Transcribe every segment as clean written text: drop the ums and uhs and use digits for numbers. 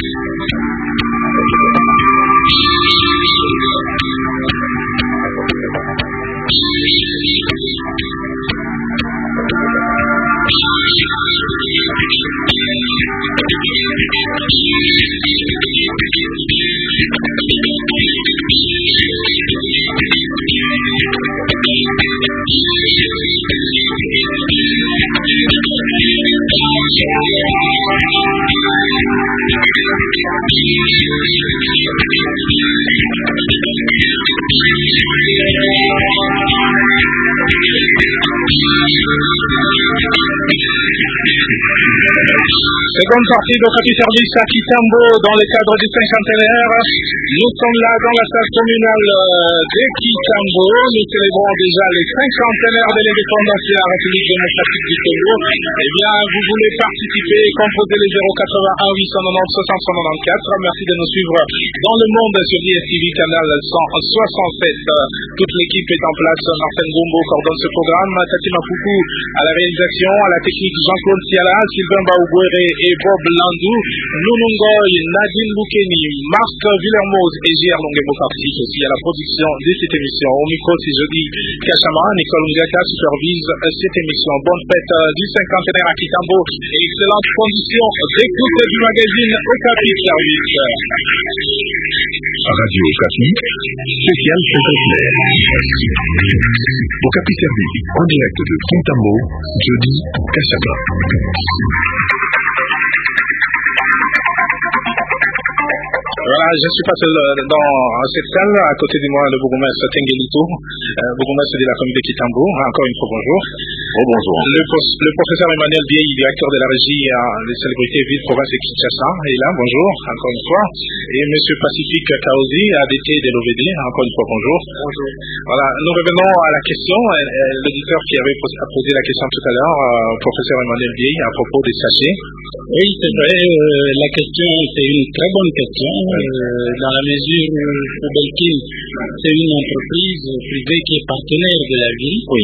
Seconde partie de Petit Service à Kitambo dans le cadre du cinquantenaire. Nous sommes là dans la salle communale de Kitambo. Nous célébrons déjà les cinquantenaires de l'indépendance de la République démocratique du Congo. Eh bien, vous voulez participer, composez les 081 890 60 94. Merci de nous suivre dans le monde sur DSTV canal 167. Toute l'équipe est en place. Martin Gombo coordonne ce programme. Tati Mapoukou à la réalisation, à la technique Jean-Claude Siala, Sylvain Baougouere et Bob Landou, Nounungoy, Nadine Boukeni, Marc Villermoz et J.R. Longuebo participent aussi à la production de cette émission. Au micro, c'est jeudi Kachama, Nicole Ngaka supervise cette émission. Bonne fête du cinquantenaire à Kitambo et excellentes conditions d'écoute du magazine Okapi Service. Radio Okapi, spécial cinquantenaire. Okapi Service, en direct de Kitambo, jeudi Kachama. Voilà, je suis pas seul dans cette salle. À côté de moi, le bourgmestre Tengenito, bourgmestre de la commune de Kitambo. Encore une fois, bonjour. Oh, bonjour. Le professeur Emmanuel Biei, directeur de la régie des célébrités ville province de Kinshasa, est là, bonjour, encore une fois. Et monsieur Pacifique Kaozi, ADT de l'OVD, encore une fois, bonjour. Bonjour. Voilà, nous revenons à la question. L'auditeur qui avait posé la question tout à l'heure, professeur Emmanuel Biei, à propos des sachets. Oui, c'est vrai, la question, c'est une très bonne question. Dans la mesure où Poubelkin, c'est une entreprise privée qui est partenaire de la ville, oui.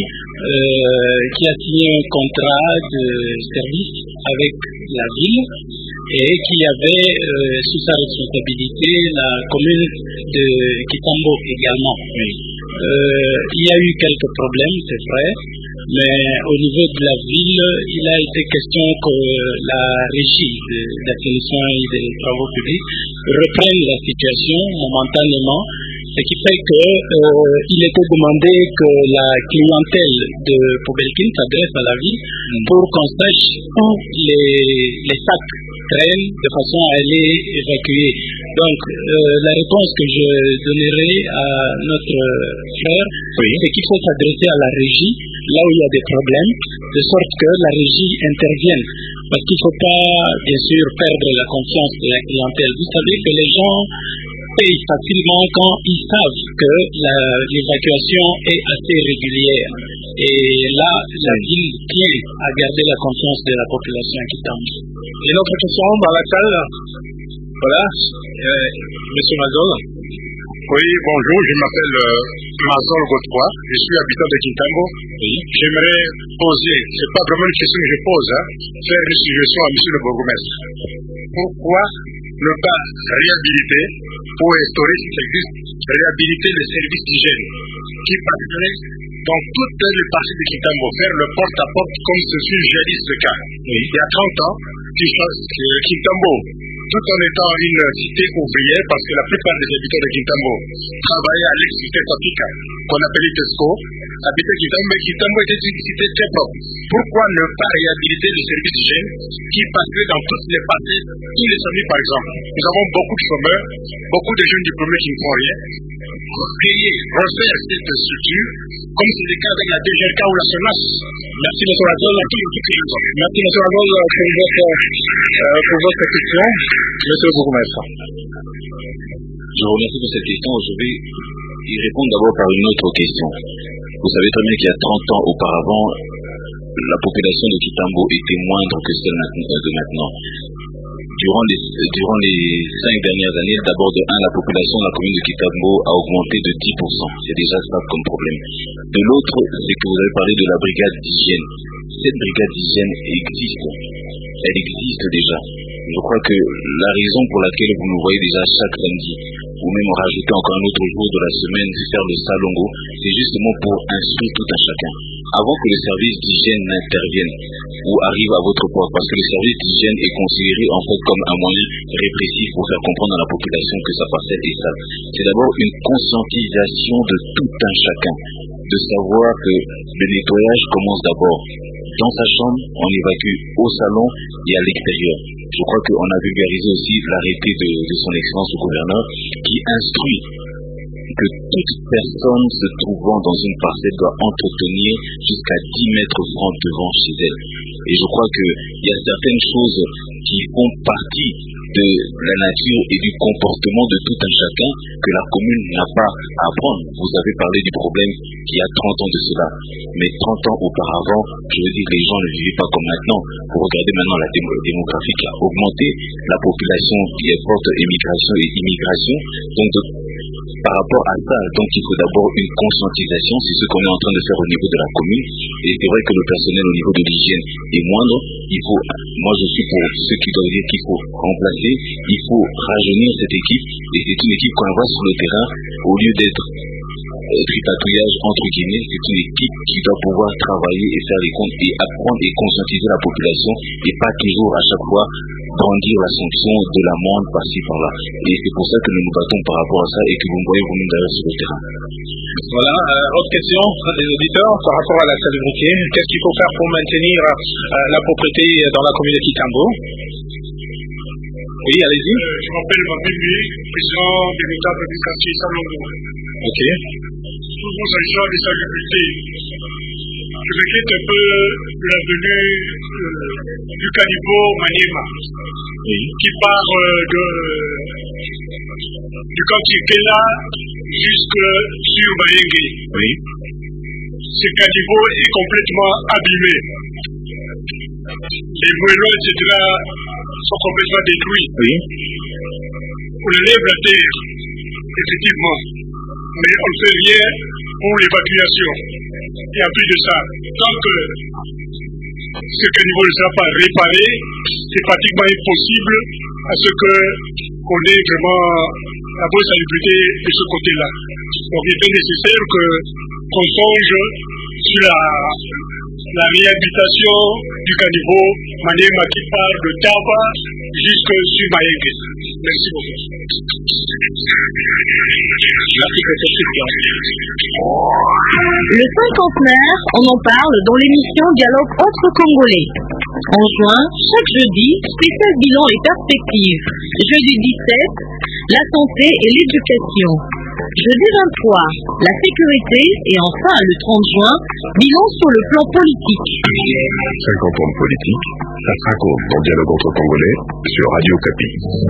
Qui a signé un contrat de service avec la ville et qui avait sous sa responsabilité la commune de Kitambo également. Oui. Il y a eu quelques problèmes, c'est vrai, mais au niveau de la ville, il a été question que la régie d'assainissement et des travaux publics reprenne la situation momentanément, ce qui fait qu'il était demandé que la clientèle de Poubelkin s'adresse à la ville pour qu'on sache où les sacs traînent de façon à les évacuer. Donc, la réponse que je donnerai à notre frère, c'est qu'il faut s'adresser à la régie, là où il y a des problèmes, de sorte que la régie intervienne. Parce qu'il ne faut pas, bien sûr, perdre la confiance de la clientèle. Vous savez que les gens payent facilement quand ils savent que l'évacuation est assez régulière. Et là, la ville tient à garder la confiance de la population qui tombe. Une autre question dans la salle. Voilà, monsieur Mazol. Oui, bonjour, je m'appelle Mazol Godefroy, je suis habitant de Kitambo. Oui. J'aimerais poser, c'est pas vraiment une question que je pose, faire une suggestion à monsieur le bourgmestre. Pourquoi ne pas réhabiliter ou instaurer, si ça existe, réhabiliter les services d'hygiène qui passeraient dans toutes les parties de Kitambo, faire le porte-à-porte comme ce fut jadis le cas. Oui. Il y a 30 ans, Kitambo, tout en étant une cité ouvrière, parce que la plupart des habitants de Kitambo travaillaient à l'ex-cité Topika, qu'on appelait Tesco, habitaient Kitambo, mais Kitambo était une cité très propre. Pourquoi ne pas réhabiliter le service d'hygiène qui passerait dans toutes les parties, tous les familles par exemple? Nous avons beaucoup de chômeurs, beaucoup de jeunes diplômés qui ne font rien. Refaire cette structure, comme c'est le cas avec la DGRK ou la SONAS. Merci M. Razol. Merci M. Razol pour votre question. Monsieur le bourgmestre. Je vous remercie pour cette question. Je vais y répondre d'abord par une autre question. Vous savez très bien qu'il y a 30 ans auparavant, la population de Kitambo était moindre que celle de maintenant. Durant les 5 dernières années, d'abord de 1, la population de la commune de Kitambo a augmenté de 10%. C'est déjà ça comme problème. De l'autre, c'est que vous avez parlé de la brigade d'hygiène. Cette brigade d'hygiène existe. Elle existe déjà. Je crois que la raison pour laquelle vous nous voyez déjà chaque samedi, ou même rajouter encore un autre jour de la semaine, faire le salongo, c'est justement pour instruire tout un chacun. Avant que le service d'hygiène n'intervienne ou arrive à votre porte, parce que le service d'hygiène est considéré en fait comme un moyen répressif pour faire comprendre à la population que sa parcelle est sale. C'est d'abord une conscientisation de tout un chacun, de savoir que le nettoyage commence d'abord dans sa chambre, on évacue au salon et à l'extérieur. Je crois qu'on a vulgarisé aussi l'arrêté de son excellence le gouverneur qui instruit que toute personne se trouvant dans une parcelle doit entretenir jusqu'à 10 mètres francs devant chez elle. Et je crois qu'il y a certaines choses qui font partie de la nature et du comportement de tout un chacun que la commune n'a pas à apprendre. Vous avez parlé du problème qui a 30 ans de cela. Mais 30 ans auparavant, je veux dire, les gens ne vivaient pas comme maintenant. Vous regardez maintenant la démographie qui a augmenté, la population qui est forte, émigration et immigration. Donc, par rapport à ça, donc il faut d'abord une conscientisation, c'est ce qu'on est en train de faire au niveau de la commune. Et c'est vrai que le personnel au niveau de l'hygiène est moindre. Il faut, moi je suis pour ceux qui doivent dire qu'il faut remplacer, il faut rajeunir cette équipe. Et c'est une équipe qu'on voit sur le terrain, au lieu d'être tripatouillage entre guillemets, c'est une équipe qui doit pouvoir travailler et faire les comptes et apprendre et conscientiser la population et pas toujours à chaque fois brandir la sanction de l'amende par-ci par-là. Et c'est pour ça que nous nous battons par rapport à ça et que vous me voyez vous-même d'ailleurs sur le terrain. Voilà, autre question des auditeurs par rapport à la salubrité. Qu'est-ce qu'il faut faire pour maintenir la propreté dans la commune de Kitambo? Oui, allez-y. Je m'appelle Mabimbi, président de l'État de quartier Salongo. Ok. Toujours s'agissant de salubrité, je m'inquiète un peu de la venue du caniveau Maniema, qui part du quartier Kela jusque sur Bayenge. Oui. Ce caniveau est complètement abîmé. Les moellons, etc., sont complètement détruits. Oui. On enlève la terre, effectivement, mais on ne fait rien pour l'évacuation. Et en plus de ça, tant que ce caniveau ne sera pas réparé, c'est pratiquement impossible à ce qu'on ait vraiment la bonne salubrité de ce côté-là. Donc il est nécessaire qu'on songe sur la réhabilitation du caniveau Maniema qui part de Tava jusque sur Mayenge. Merci beaucoup. Le cinquantenaire, on en parle dans l'émission Dialogue entre Congolais. En juin, chaque jeudi, spécial bilan et perspectives. Jeudi 17, la santé et l'éducation. Jeudi 23, la sécurité et enfin le 30 juin, bilan sur le plan politique. 50 ans de politique, ça se raconte dans Dialogue entre Congolais sur Radio Kapi.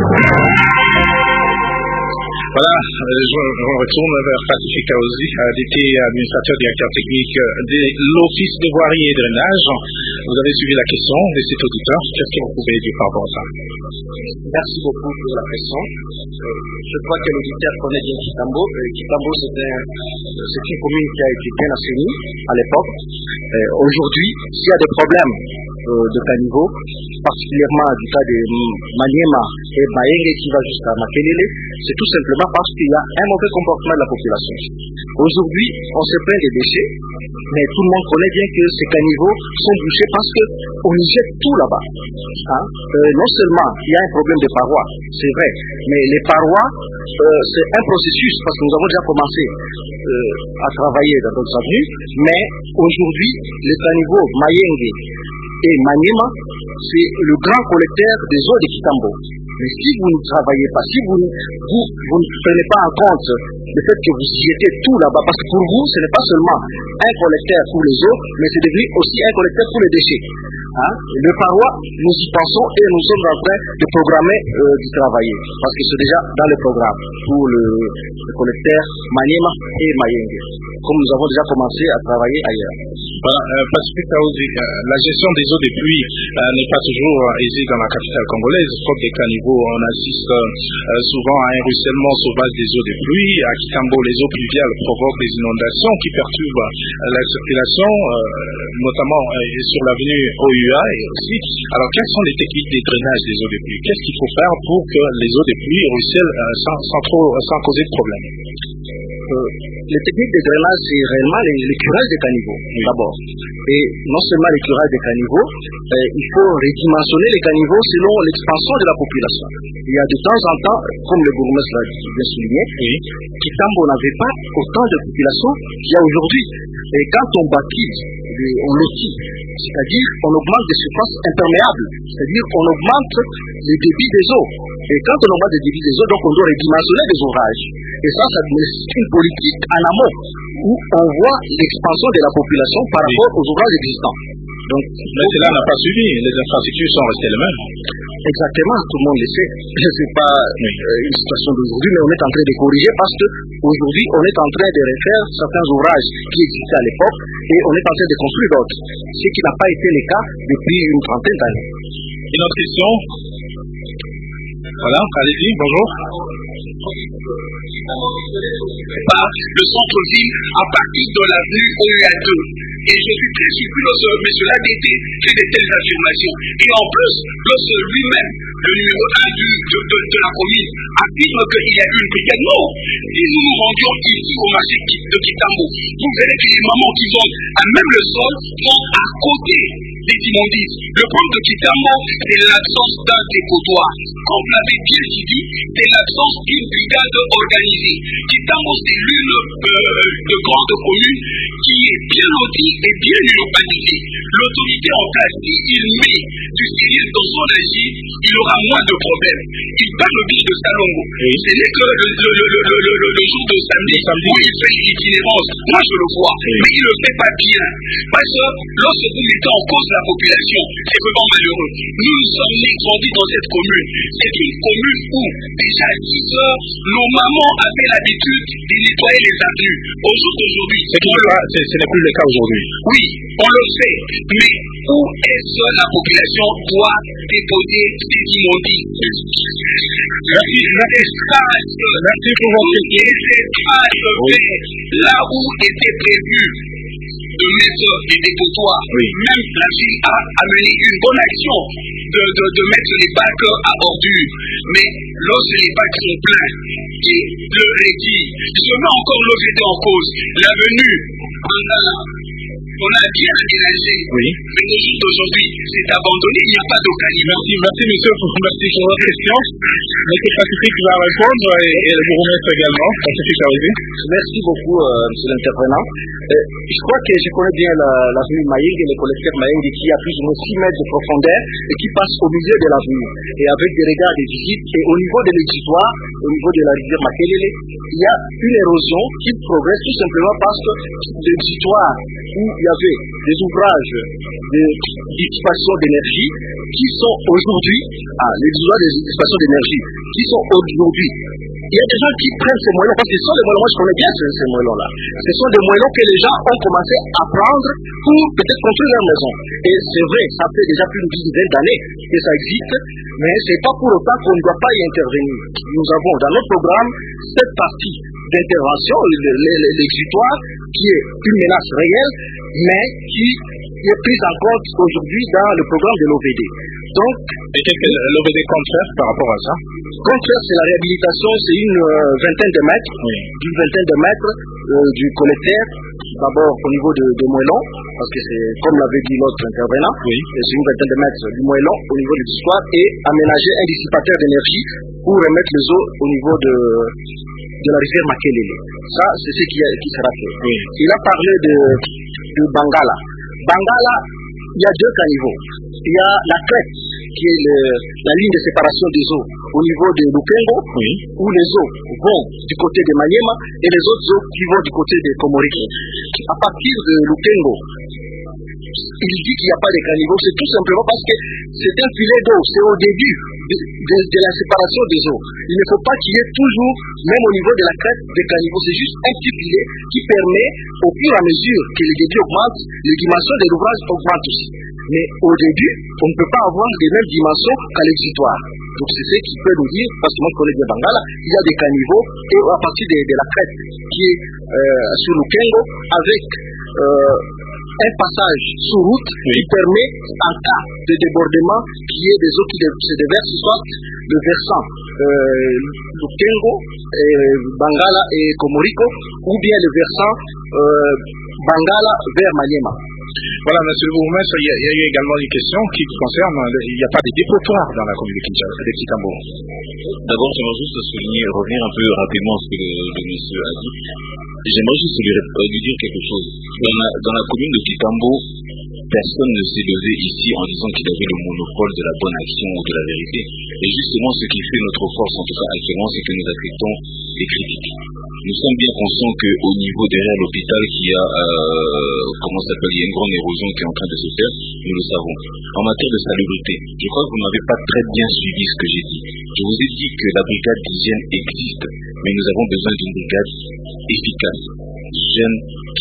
Voilà, je retourne vers Patrick Kaozi, DT administrateur directeur technique de l'Office de voirie et drainage. Vous avez suivi la question de cet auditeur. Qu'est-ce que vous pouvez dire par rapport à ça? Merci beaucoup pour la question. Je crois que l'auditeur connaît bien Kitambo. Kitambo, c'est une commune qui a été bien assainie à l'époque. Aujourd'hui, s'il y a des problèmes de caniveau, particulièrement du cas de Maniema et Bayenge qui va jusqu'à Makelele, c'est tout simplement parce qu'il y a un mauvais comportement de la population. Aujourd'hui, on se plaint des déchets, mais tout le monde connaît bien que ces caniveaux sont bouchés parce qu'on y jette tout là-bas. Non seulement il y a un problème de parois, c'est vrai, mais les parois, c'est un processus parce que nous avons déjà commencé à travailler dans d'autres avenues, mais aujourd'hui, les caniveaux Mayenge et Maniema, c'est le grand collecteur des eaux de Kitambo. Mais si vous ne travaillez pas, si vous ne prenez pas en compte le fait que vous jetez tout là-bas, parce que pour vous, ce n'est pas seulement un collecteur pour les eaux, mais c'est devenu aussi un collecteur pour les déchets. Le parois, nous y pensons et nous sommes en train de programmer d'y travailler, parce que c'est déjà dans le programme pour le collecteur Maniema et Mayenge, comme nous avons déjà commencé à travailler ailleurs. Voilà, Pacifique Kaozi, la gestion des eaux de pluie n'est pas toujours aisée dans la capitale congolaise. Faute des caniveaux, on assiste souvent à un ruissellement sauvage des eaux de pluie. À Kitambo, les eaux pluviales provoquent des inondations qui perturbent la circulation, notamment sur l'avenue OU. PUA et aussi. Alors, quelles sont les techniques des drainages des eaux de pluie? Qu'est-ce qu'il faut faire pour que les eaux de pluie ruissellent sans causer de problème? Les techniques de drainage, c'est réellement les curages des caniveaux, d'abord. Et non seulement les curages des caniveaux, il faut redimensionner les caniveaux selon l'expansion de la population. Il y a de temps en temps, comme le bourgmestre l'a bien souligné, Kitambo n'avait pas autant de population qu'il y a aujourd'hui. Et quand on bâtit, on lotit, c'est-à-dire on augmente des surfaces imperméables, c'est-à-dire on augmente le débit des eaux. Et quand on augmente le débit des eaux, donc on doit redimensionner les ouvrages. Et ça nécessite une politique en amont où on voit l'expansion de la population par rapport aux ouvrages existants. Donc, mais cela n'a pas suivi, les infrastructures sont restées les mêmes. Exactement, tout le monde le sait. Ce n'est pas une situation d'aujourd'hui, mais on est en train de corriger parce qu'aujourd'hui, on est en train de refaire certains ouvrages qui existaient à l'époque et on est en train de construire d'autres. Ce qui n'a pas été le cas depuis une trentaine d'années. Une autre question? Voilà, allez-y, bonjour. Par le centre-ville à partir de l'avenue OUA2. Et je suis très surpris lorsque M. Ladeté fait de telles affirmations. Et en plus, lorsque lui-même, le numéro 1 de la commune, affirme qu'il y a eu une brigade. Non, si nous nous rendions ici au marché de Kitambo, vous verrez que les mamans qui vendent à même le sol sont à côté des immondices. Le problème de Kitambo, c'est l'absence d'un dépotoir. Comme l'avait bien dit, c'est l'absence d'une brigade organisée. Kitambo, c'est l'une de grandes communes qui est bien lotie et bien urbanisée. L'autorité en place, s'il met du sérieux dans son agir, il aura moins de problèmes. Il parle bien de Salongo. Ce n'est que le jour de samedi où il fait l'itinérance. Moi, je le vois, mais il ne le fait pas bien. Parce que lorsque vous mettez en cause la population, c'est vraiment malheureux. Nous sommes nés grandis dans cette commune. C'est une commune où, déjà à 10 heures, nos mamans avaient l'habitude de nettoyer les avenues. Au jour d'aujourd'hui, ce n'est plus le cas aujourd'hui. Oui, on le sait, mais où est-ce que la population doit déposer ses immondices? Merci pour votre question. Là où était prévu de mettre les dépotoirs, même la ville a amené une bonne action de mettre les bacs à ordures. Mais lorsque les bacs sont pleins et le rédit, je mets encore l'OVD en cause. L'avenue, on a bien aménagé, mais le jour d'aujourd'hui, c'est abandonné, il n'y a pas d'occasion. Merci monsieur pour votre question. Monsieur Pacifique va répondre et le bourgmestre également. Pacifique Aouzi. Merci beaucoup, monsieur l'intervenant. Je crois que je connais bien l'avenue Mayeng et le collecteur Mayeng qui a plus ou moins 6 mètres de profondeur et qui passe au milieu de l'avenue. Et avec des regards de visite, et au niveau de l'exutoire, au niveau de la rivière Makelele, il y a une érosion qui progresse tout simplement parce que l'exutoire où il y avait des ouvrages de dissipation d'énergie qui sont aujourd'hui, l'exutoire des dissipations d'énergie qui sont aujourd'hui. Il y a des gens qui prennent ces moellons, parce que ce sont des moellons, moi je connais bien ces moellons-là. Ce sont des moellons que les gens ont commencé à prendre pour peut-être construire leur maison. Et c'est vrai, ça fait déjà plus d'une dizaine d'années que ça existe, mais ce n'est pas pour autant qu'on ne doit pas y intervenir. Nous avons dans notre programme cette partie d'intervention, l'exutoire, qui est une menace réelle, mais qui est prise en compte aujourd'hui dans le programme de l'OVD. Donc, et qu'est-ce que l'OVD compte faire par rapport à ça? Compte faire, c'est la réhabilitation, c'est une vingtaine de mètres, d'une vingtaine de mètres du collecteur, d'abord au niveau de Moellon, parce que c'est, comme l'avait dit l'autre intervenant, c'est une vingtaine de mètres du Moellon au niveau de l'histoire et aménager un dissipateur d'énergie pour remettre les eaux au niveau de la rivière Makelele. Ça, c'est ce qui sera fait. Il a parlé de Bangala. Bangala, il y a deux caniveaux. Il y a la crête, qui est la ligne de séparation des eaux au niveau de Lukengo, où les eaux vont du côté de Maniema et les autres eaux qui vont du côté de Komoriki. À partir de Lukengo, il dit qu'il n'y a pas de caniveau, c'est tout simplement parce que c'est un filet d'eau, c'est au début de la séparation des eaux. Il ne faut pas qu'il y ait toujours, même au niveau de la crête, des caniveaux, c'est juste un petit filet qui permet, au fur et à mesure que les débits augmentent, les dimensions de l'ouvrage augmentent aussi. Mais au début, on ne peut pas avoir les mêmes dimensions qu'à l'exutoire. Donc c'est ce qui peut nous dire, parce que moi je connais bien Bangala, il y a des caniveaux, et à partir de la crête qui est sur Lukengo, avec un passage sous route qui permet, en cas de débordement, qu'il y ait des eaux qui se déversent, soit le versant Lukengo, Bangala et Komoriko, ou bien le versant Bangala vers Maniema. Voilà, monsieur le bourgmestre, il y a eu également une question qui concerne, il n'y a pas de dépotoir dans la commune de Kitambo. D'abord, j'aimerais juste souligner, revenir un peu rapidement à ce que le monsieur a dit. J'aimerais juste lui dire quelque chose. Dans la commune de Kitambo, personne ne s'est levé ici en disant qu'il avait le monopole de la bonne action ou de la vérité. Et justement, ce qui fait notre force, en tout cas actuellement, c'est que nous acceptons les critiques. Nous sommes bien conscients qu'au niveau derrière l'hôpital, il y a une grande érosion qui est en train de se faire, nous le savons. En matière de salubrité, je crois que vous n'avez pas très bien suivi ce que j'ai dit. Je vous ai dit que la brigade d'hygiène existe, mais nous avons besoin d'une brigade efficace, jeune,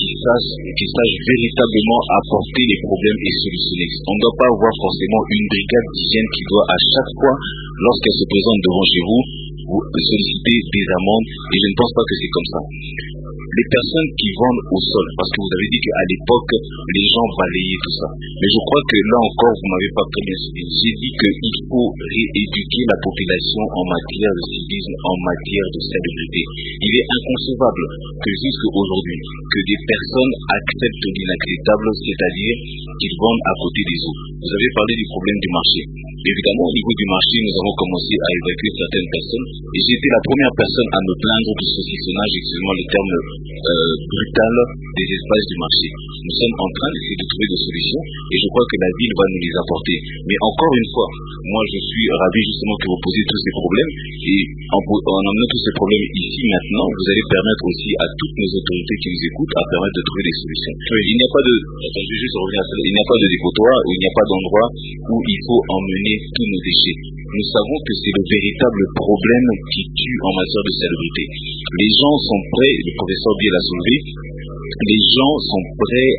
qui sache véritablement apporter les problèmes et solutionner. On ne doit pas avoir forcément une brigade d'hygiène qui doit à chaque fois, lorsqu'elle se présente devant chez vous solliciter des amendes, et je ne pense pas que c'est comme ça. Les personnes qui vendent au sol, parce que vous avez dit qu'à l'époque, les gens balayaient tout ça. Mais je crois que là encore, vous ne m'avez pas très bien suivi. J'ai dit qu'il faut rééduquer la population en matière de civisme, en matière de salubrité. Il est inconcevable que jusqu'aujourd'hui, que des personnes acceptent l'inacceptable, c'est-à-dire qu'ils vendent à côté des eaux. Vous avez parlé du problème du marché. Évidemment, au niveau du marché, nous avons commencé à évacuer certaines personnes, et j'ai été la première personne à me plaindre du saucissonnage, excusez-moi le terme brutal, des espaces du marché. Nous sommes en train d'essayer de trouver des solutions, et je crois que la ville va nous les apporter. Mais encore une fois, moi je suis ravi justement que vous posiez tous ces problèmes, et en amenant tous ces problèmes ici maintenant, vous allez permettre aussi à toutes nos autorités qui nous écoutent à permettre de trouver des solutions. Il n'y a pas de, je vais juste revenir à ça, il n'y a pas de dépotoir, il n'y a pas d'endroit où il faut emmener tous nos déchets. Nous savons que c'est le véritable problème qui tue en matière de salubrité. Les gens sont prêts, le professeur Biel l'a soulevé, les gens sont prêts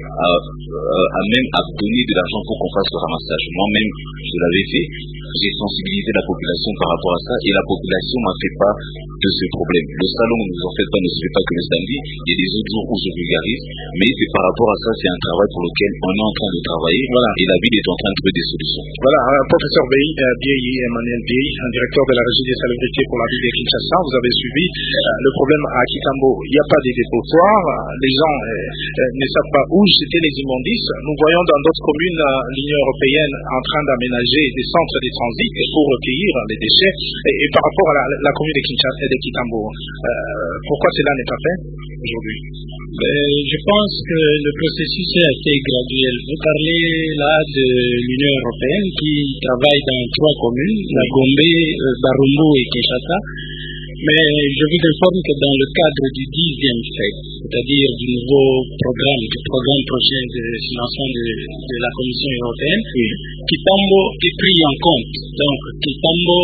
à même à donner de l'argent pour qu'on fasse le ramassage. Moi-même, je l'avais fait, j'ai sensibilisé la population par rapport à ça, et la population m'a fait part de ce problème. Le salon, ne vous en faites pas, ne se fait pas que le samedi, il y a des autres jours où je vulgarise, mais c'est par rapport à ça, c'est un travail pour lequel on est en train de travailler, voilà, et la ville est en train de trouver des solutions. Voilà, professeur Biei, Emmanuel Biei, directeur de la régie des salubrités pour la ville de Kinshasa, vous avez suivi le problème à Kitambo. Il n'y a pas de dépotoir, les gens ne savent pas où jeter les immondices. Nous voyons dans d'autres communes l'Union européenne en train d'aménager des centres de transit pour recueillir les déchets. Et par rapport à la commune de Kinshasa et de Kitambo, pourquoi cela n'est pas fait aujourd'hui? Je pense que le processus est assez graduel. Vous parlez là de l'Union européenne qui travaille dans 3 communes, la Gombe, Barumbu et Kinshasa. Mais je vous informe que dans le cadre du 10e FEC, c'est-à-dire du nouveau programme, du programme prochain de financement de la Commission européenne, Kitambo est pris en compte. Donc Kitambo,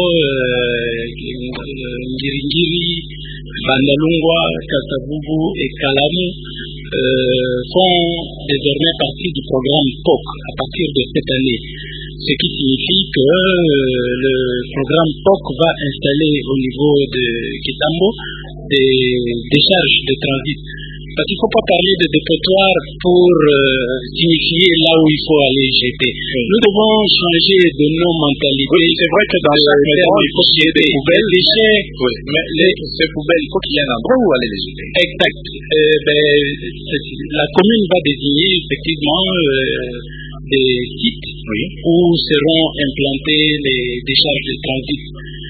Ngiringiri, Bandalungwa, Kasavubu et Kalamu font désormais partie du programme POC à partir de cette année. Ce qui signifie que le programme POC va installer au niveau de Kitambo des décharges de transit. Parce qu'il ne faut pas parler de dépotoir pour signifier là où il faut aller jeter. Nous devons changer de nos mentalités. Oui, c'est vrai que dans chaque maison, il faut qu'il y ait des poubelles. Des déchets. Oui, mais ces poubelles, il faut qu'il y ait un endroit où aller les jeter. Exact. La commune va désigner effectivement des sites où seront implantés les décharges de transit.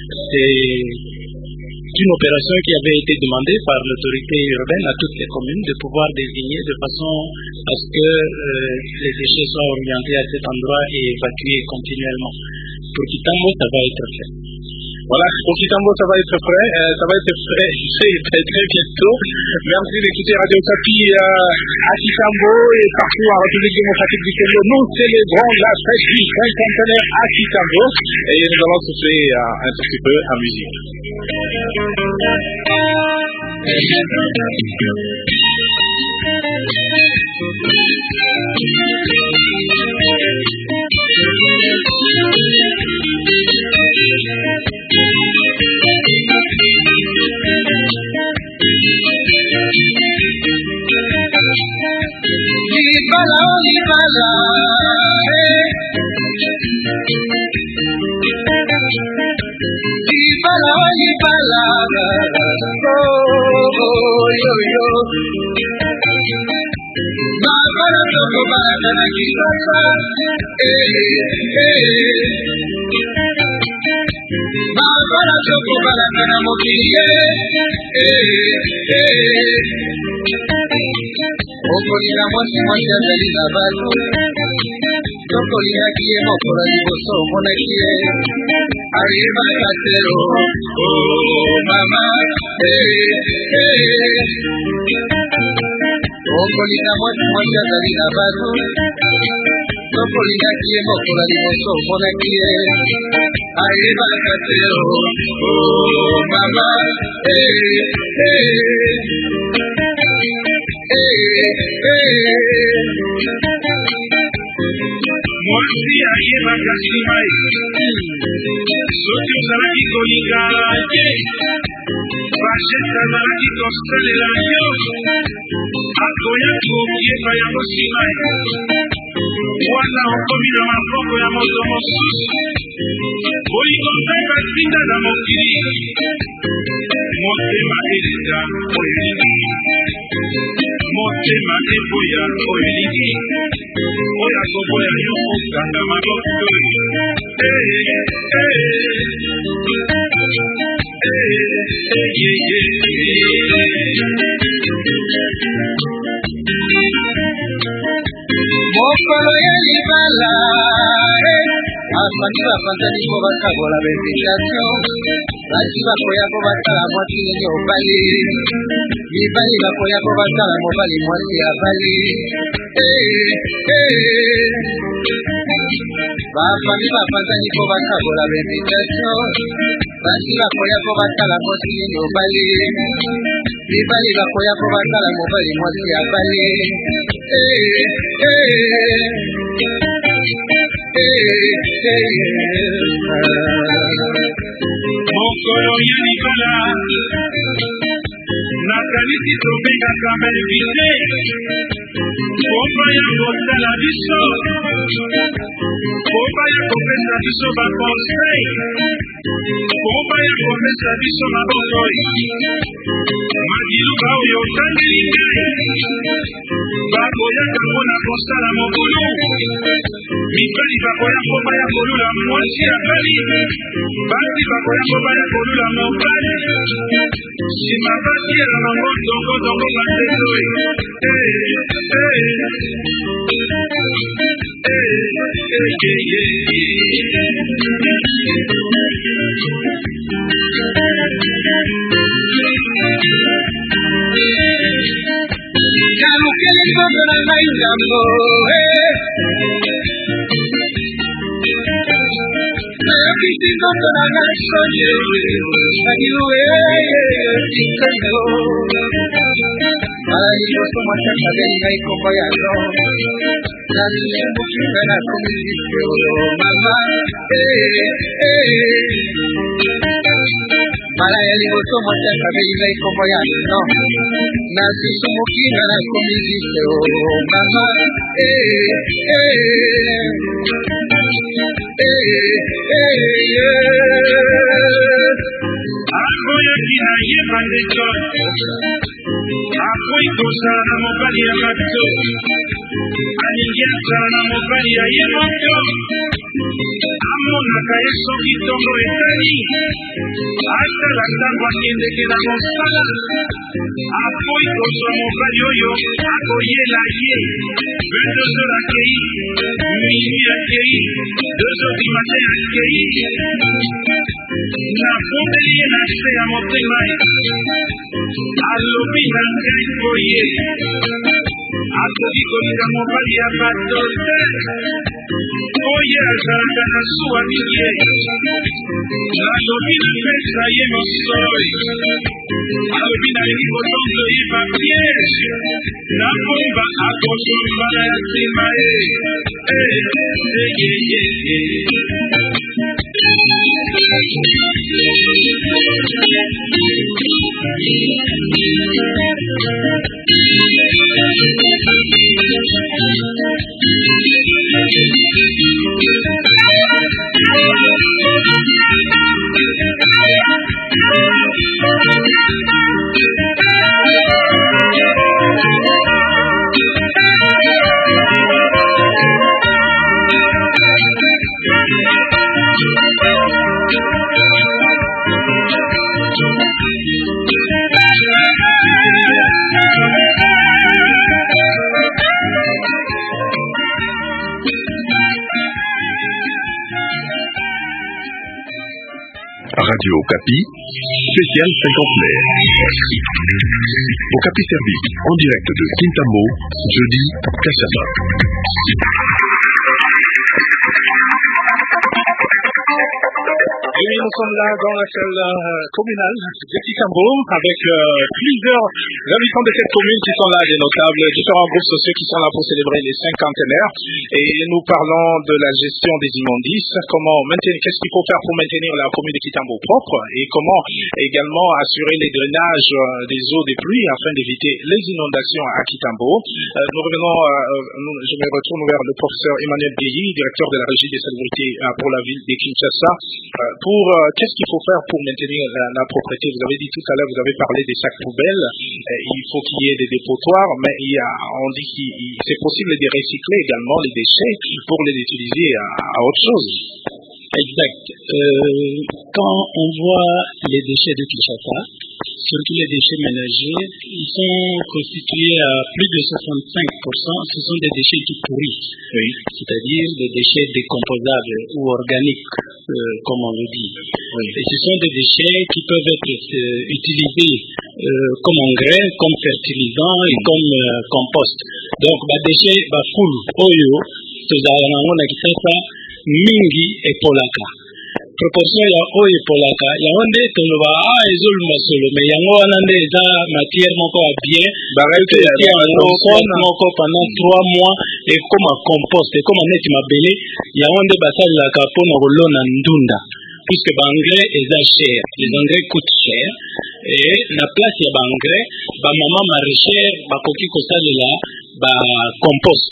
C'est une opération qui avait été demandée par l'autorité urbaine à toutes les communes de pouvoir désigner de façon à ce que les déchets soient orientés à cet endroit et évacués continuellement. Pour Kitambo, ça va être fait. Voilà, pour Kitambo, ça va être prêt. C'est très bientôt. Merci d'écouter Radio Kapi à Kitambo et partout en République démocratique du Congo. Nous célébrons la fête du 50e à Kitambo et nous allons souffler un tout petit peu en musique. Libala tobalaka na Kinshasa mabala tokobalaka na mokili okolinga mwasi azali na bato tokolingaki ye mokola liboso omonaki ye ayebaka te mama okolinga mwasi azali na bato tokolingaki ye mokola liboso omonaki ye ayebaka te mama mwasi ayebaka nsima soki ozalaki kolinga ye bashete azalaki kosalela yo akoya koyeba yango nsima wana okomi na maboko ya moto mosusu bolingo mpe batinda na mokili motema eleka oyo elingi motema eboya oyo elingi oyo akoboya yo kokanga maboko mokolo ya libala afandi bafanzani po bakabola bainvitation basi bakoya po batala mwasi ndenge obali mibali bakoya po batala mobali mwasi abali bafami bafanzani po bakabola bainvitation basi bakoya po batala mwasi ndenge obali mibali bakoya po batala mobali mwasi abali mokolo ya libala nakanisi tobengaka bainvite komba ya kosala biso komba ya kopesa biso baconseil komba ya kopesa biso maboko madiluba oyo otangeli ngai bakoyaka mpona kosala mokolo mibali bakoya komba ya kolula mwasi ya bali basi bakoya komba ya kolula mobali nsima batiela bango dongodongo bandeto nalukeli nzoto na ngai ngambo nayokisi nzoto na ngai sonye naniwe tikayo mala liboso mwasakabeli ngai kombo yango nalisumbukinga na komizisio mama mala ya liboso mwasakabeli ngai kombo yango nasisumukinga na komizisio mama akoyaki na ye bandeko akoyi kosala na mobali ya bato alingi asala na mobali ya ye moko amonaka ye soki ntongo etali atala ntango akendeke na mosala akoyi kozwa mobali oyo akoyela ye 22 akei mini akei 2 du matin akei nabondeli ye na se ya motema alobi na ngai boye akoki kolinga mobali ya bato te oye azalaka na suwa mingi nalobi napesa ye mosoi alobi nalingi kotondo ye bapiege nabomba akozwa mbala ya nsima Radio Okapi, spécial cinquantenaire. Okapi Service, en direct de Kintambo, jeudi, Kachama. Et nous sommes là dans la salle communale de Kintambo avec plusieurs habitants de cette commune qui sont là, des notables, différents groupes sociaux qui sont là pour célébrer les cinquantenaires. Et nous parlons de la gestion des immondices, qu'est-ce qu'il faut faire pour maintenir la commune de Kintambo propre et comment également assurer les drainages des eaux des pluies afin d'éviter les inondations à Kintambo. Nous revenons, je me retourne vers le professeur Emmanuel Biéhi, directeur de la régie des salubrités pour la ville de Kinshasa. Qu'est-ce qu'il faut faire pour maintenir la propreté? Vous avez dit tout à l'heure, vous avez parlé des sacs poubelles. Il faut qu'il y ait des dépotoirs, mais on dit que c'est possible de recycler également les déchets pour les utiliser à autre chose. Exact. Quand on voit les déchets de Kinshasa, surtout les déchets ménagers, ils sont constitués à plus de 65%, ce sont des déchets tout pourris, oui. C'est-à-dire des déchets décomposables ou organiques, comme on le dit. Oui. Et ce sont des déchets qui peuvent être utilisés comme engrais, comme fertilisants et comme compost. Donc, déchets, full, oyo, tozalana Kinshasa, mingi et polaka. Proportion ya oyo polaka yango nde toloba ezoluma solo mais yango wana nde eza matière moko ya bien moko pendant 3 mois et comme compost et comme neti mabele yango nde basalelaka mpona kolona ndunda puisque baengrais eza cher, les engrais coûtent cher et na place ya baengrais bamama maraîchère bakoki kosalela compost.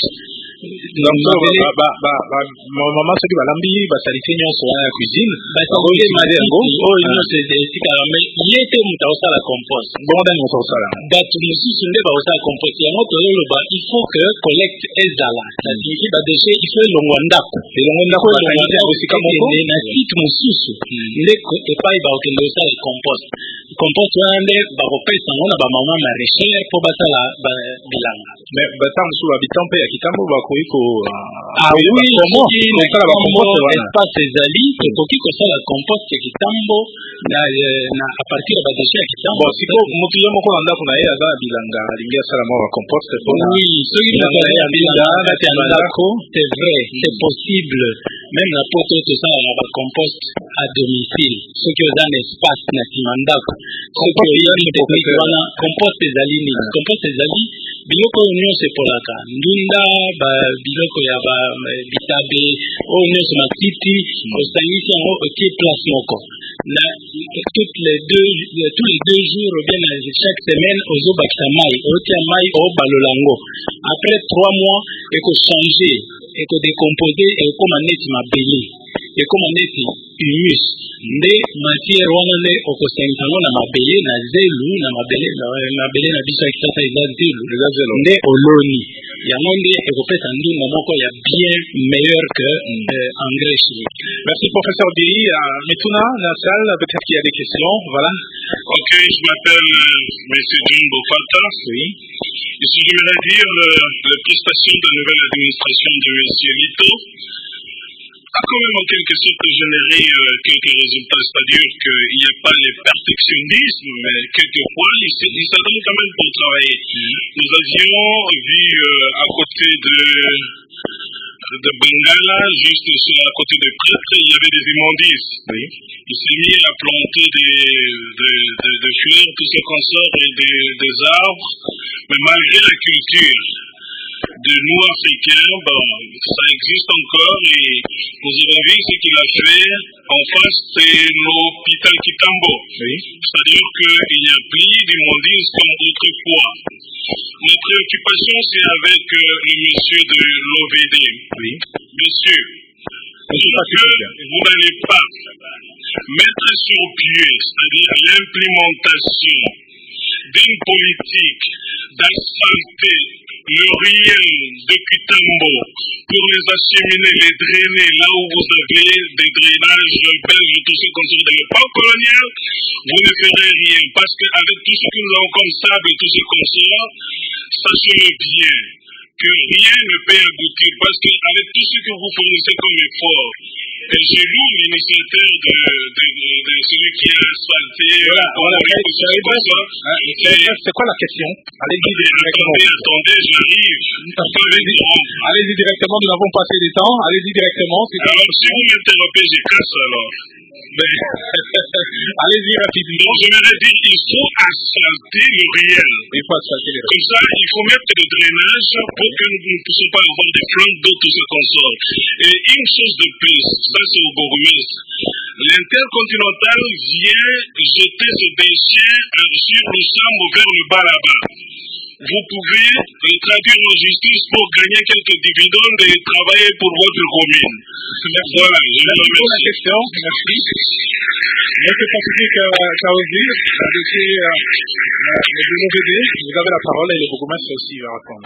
Maman soki balambi basalite nyonso wana ya cuisine nyonso etikala me ye te moto akosala compost bongo ndani moto akosala bato mosusu nde bakosala compost yango tozoloba il faut que collecte ezala sadiki badeshe il faut elongwa ndako esika moko na site mosusu nde epai bakokende kosala compost wana nde bakopesa yango na bamama maraîchère mpo basala bilanga mais bata mosusu babitan mpe ya Kintambo bakoki espace ezali tokoki kosala compost ya Kintambo na a partir ya badeshe ya Kintambo siko moto ye moko na ndako na ye aza na bilanga alingi asala mwa bacompost soki bilanga ya ndako c'est vrai c'est possible même na poto tosala na bacompost à domicile soki oza na espace na nsima ndako soki oyebi technique wana compost ezali nini compost ezali biloko oyo nyonso epolaka ndunda biloko ya bitabe oyo nyonso matiti osangisi yango otie place moko na tous les deux jours ou bien chaque semaine ozobakisa mai otia mai obalola yango après 3 mois ekochange ekodécompose ekoma neti mabele ekoma neti humus nde matière wana nde okosangisa yango na mabele na zelu na mabele na biso ya Kinshasa eza zelu nde oloni yango nde ekopesa ndunda moko ya bien meilleur que engrais chimique. Merci professeur Biéhi. Mituna Nassal, peut-être qu'il y a des questions, voilà. Ok, je m'appelle monsieur John Bofata. Oui. Ici, je voudrais dire la prestation de la nouvelle administration de monsieur Lito a quand même en quelque sorte généré quelques résultats, c'est-à-dire qu'il n'y a pas les perfectionnismes, mais quelquefois, il s'attend quand même pour travailler. Nous avions vu à côté de Bengala, juste à côté de Prêtre, il y avait des immondices. Oui. Il s'est mis à planter des fleurs, tout ce qu'on sort, et des arbres, mais malgré la culture de nous africains, ça existe encore et nous avons vu ce qu'il a fait en face de l'hôpital Kintambo. Oui. C'est-à-dire qu'il n'y a plus d'immondices comme autrefois. Ma préoccupation, c'est avec le monsieur de l'OVD. Oui. Monsieur, vous n'allez pas mettre sur pied, c'est-à-dire l'implémentation d'une politique d'asphalter le riel de Kintambo pour les acheminer, les drainer là où vous avez des drainages belges, tout ce qu'on dit de l'époque coloniale, vous ne ferez rien. Parce qu'avec tout ce que nous avons comme sable et tout ce qu'on sort, sachez bien que rien ne peut aboutir. Parce qu'avec tout ce que vous fournissez comme effort, Et j'ai vu l'initiateur de celui qui a asphalté. C'est quoi la question? Allez-y directement. Attendez, j'arrive. Allez-y directement, nous n'avons pas assez de temps. Allez-y directement. Alors, si vous m'interrompez, je casse alors. Allez-y rapidement. Donc, j'aimerais dire qu'il faut asphalter le réel. Il faut asphalter le réel. Comme ça, il faut mettre des drainages pour que nous ne puissions pas avoir des flancs d'eau, tout ce qu'on sort. Et une chose de plus, ça c'est au bourgmestre. L'Intercontinental vient jeter ses déchets sur le champ vers le bas là-bas. Vous pouvez traduire en justice pour gagner quelques dividendes et travailler pour votre commune. Voilà, je vous remercie. La question, merci. Monsieur Pacifique Chaozi, dossier de l'OVD, vous avez la parole et le bourgmestre aussi va répondre.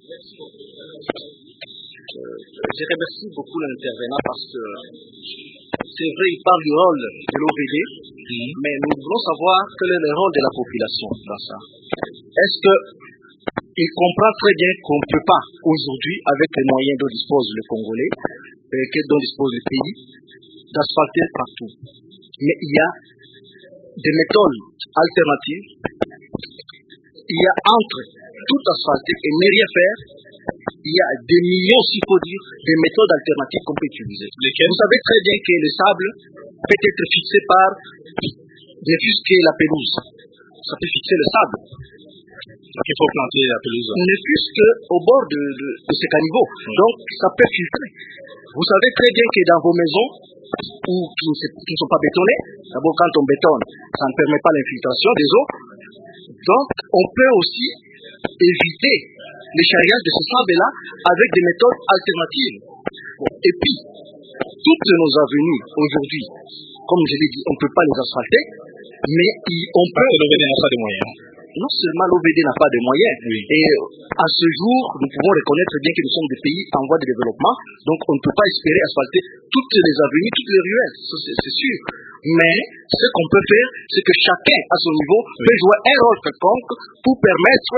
Je remercie beaucoup l'intervenant parce que c'est vrai, il parle du rôle de l'OVD, mais nous voulons savoir quel est le rôle de la population dans ça. Est-ce qu'il comprend très bien qu'on ne peut pas aujourd'hui, avec les moyens dont dispose le Congolais, dont dispose le pays, d'asphalter partout. Mais il y a des méthodes alternatives. Il y a entre tout asphalter et ne rien faire, il y a des millions, s'il faut dire, de méthodes alternatives qu'on peut utiliser. Vous savez très bien que le sable peut être fixé par, ne fût-ce que la pelouse. Ça peut fixer le sable. Donc il faut planter la pelouse. Ne fût-ce qu'au bord de ces caniveaux. Donc ça peut filtrer. Vous savez très bien que dans vos maisons, qui ne sont pas bétonnées, d'abord quand on bétonne, ça ne permet pas l'infiltration des eaux. Donc on peut aussi éviter l'écharillage de ce sable-là avec des méthodes alternatives. Bon. Et puis, toutes nos avenues aujourd'hui, comme je l'ai dit, on ne peut pas les asphalter, mais on peut... L'OVD n'a pas de moyens. Non seulement l'OVD n'a pas de moyens, oui. Et à ce jour, nous pouvons reconnaître bien que nous sommes des pays en voie de développement, donc on ne peut pas espérer asphalter toutes les avenues, toutes les ruelles, c'est sûr. Mais ce qu'on peut faire, c'est que chacun à son niveau peut jouer un rôle quelconque pour permettre